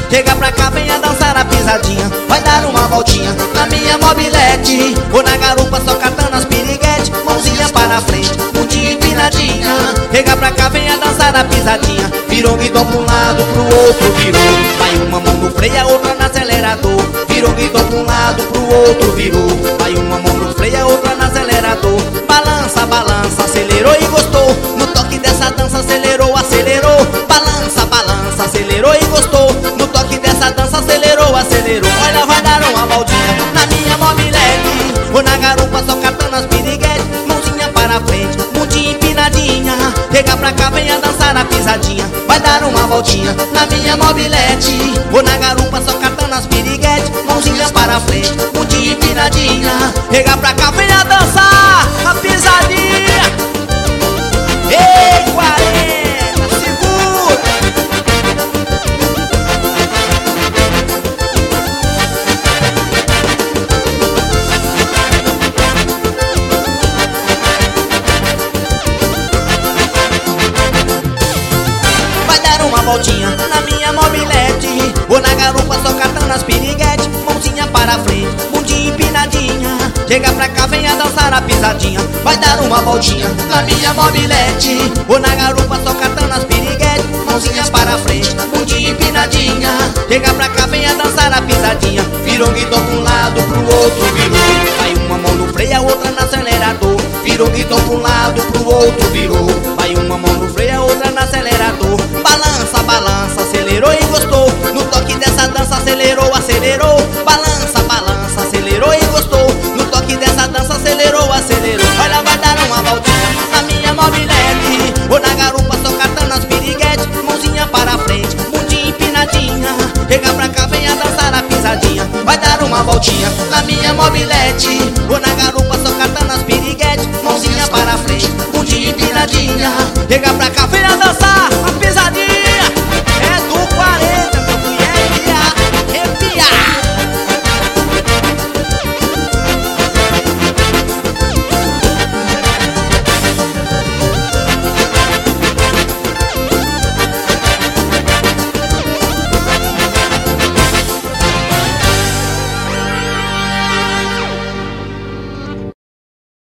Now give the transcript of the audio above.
chega pra cá, venha dançar a pisadinha. Vai dar uma voltinha na minha mobilete, ou na garupa só catando as piriguete. Mãozinha para frente, bundinha empinadinha, chega pra cá, venha dançar a pisadinha. Virou guidão pra um lado, pro outro virou. Vai uma mão no freio, a outra no acelerador. Virou guidão pra um lado, pro outro virou. Vai uma mão no freio, a outra no acelerador. Balança, balança, acelerou e gostou. No toque dessa dança acelerou, acelerou. Balança, balança, acelerou e gostou. No toque dessa dança acelerou, acelerou. Olha, vai dar uma voltinha na minha mobilete, ou na garupa só catando as piriguete. Mãozinha para frente, bundinha empinadinha, chega pra cá, venha dançar a pisadinha. Vai dar uma voltinha na minha mobilete, ou na garupa só catando as piriguete. Mãozinha para frente, bundinha empinadinha, chega pra cá, venha dançar a pisadinha. Ei, 40, segura! Vai dar uma voltinha na minha mobilete, ou na garupa só catando as piriguete. Mãozinha para frente, bundinha empinadinha, chega pra cá, venha dançar a pisadinha. Vai dar uma voltinha na minha mobilete, ou na garupa só catando as piriguete. Mãozinha para frente, bundinha empinadinha, chega pra cá, venha dançar a pisadinha. Virou guidão pra um lado, pro outro virou. Vai uma mão no freio, a outra no acelerador. Virou guidão pra um lado, pro outro virou. Vai uma mão no freio, a outra no acelerador. Balança, balança, acelerou e gostou. No toque dessa dança acelerou, acelerou. Balança, balança, acelerou e gostou. No toque dessa dança acelerou, acelerou. Olha, vai dar uma voltinha na minha mobilete, ou na garupa só catando as piriguete. Mãozinha para frente, bundinha empinadinha, chega pra cá, venha dançar a pisadinha. Vai dar uma voltinha na minha mobilete, ou na garupa só catando as piriguete. Mãozinha para frente, bundinha empinadinha, chega pra cá,